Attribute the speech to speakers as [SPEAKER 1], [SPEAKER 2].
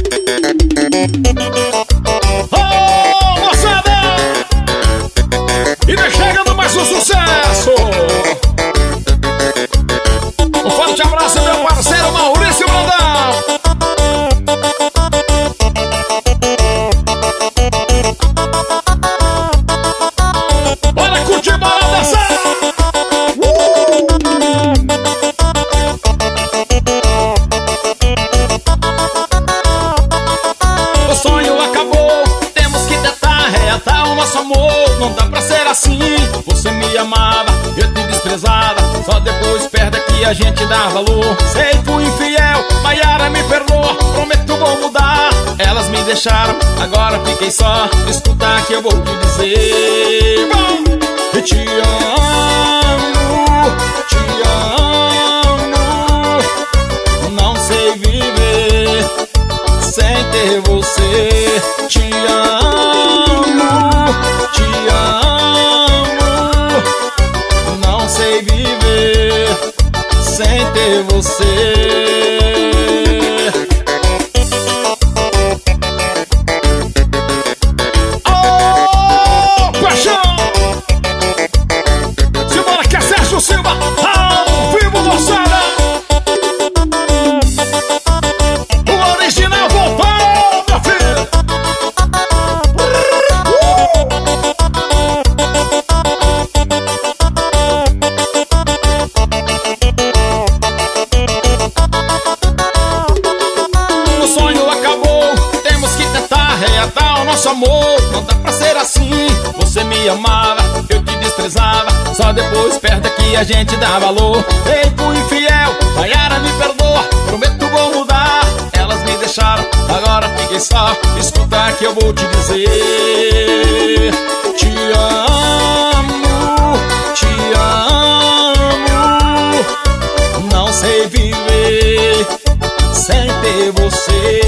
[SPEAKER 1] Oh, moçada! E vem chegando mais um sucesso! Um forte abraço, meu parceiro Maurício Brandão! Bora curtir, bora dançar! O sonho acabou, temos que tentar reatar o nosso amor. Não dá pra ser assim, você me amava, eu te desprezava. Só depois perde que a gente dá valor. Sei, fui infiel, Maiara me perdoa. Prometo vou mudar, elas me deixaram, agora fiquei só. Escuta que eu vou te dizer, eu te amo, te amo. Não sei viver sem ter você. Te amo, te amo. Não sei viver sem ter você. Oh, paixão! Simbora que é Sérgio Silva, ao vivo, moçada! O original voltou, meu filho! O sonho acabou, temos que tentar reatar o nosso amor. Não dá pra ser assim, você me amava, eu te desprezava. Só depois perde que a gente dá valor. Ei, fui infiel, Maiara me perdoa. Prometo vou mudar, elas me deixaram, agora fiquei só. Escuta que eu vou te dizer, te amo, te amo. Não sei viver sem ter você.